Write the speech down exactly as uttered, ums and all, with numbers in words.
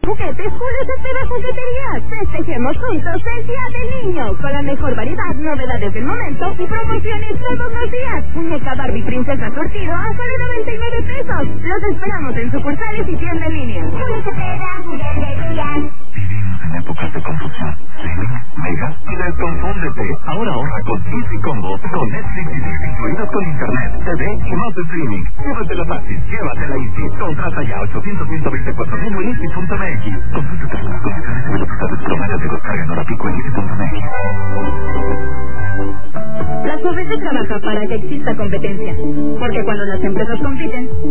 Juguetes Julio Cepeda Juguetería. Festejemos juntos el Día del Niño con la mejor variedad, novedades del momento y promociones todos los días. Muñeca Barbie Princesa Surtido a solo noventa y nueve pesos. Los esperamos en sucursales y tienda en línea. Julio Cepeda Juguetería. Vivimos en épocas de confusión. Streaming, mega y desconfúndete. Ahora ahorra con Easy Combo, con Netflix y Disney incluidos con internet, T V y más streaming. Llévatela fácil, llévatela Easy. Contrata ya ochocientos, ciento veinticuatro mil en easy punto m x. Consulta términos, condiciones y velocidades promedios de descarga en hora pico en easy punto m x. La F O B E trabaja para que exista competencia, porque cuando las empresas compiten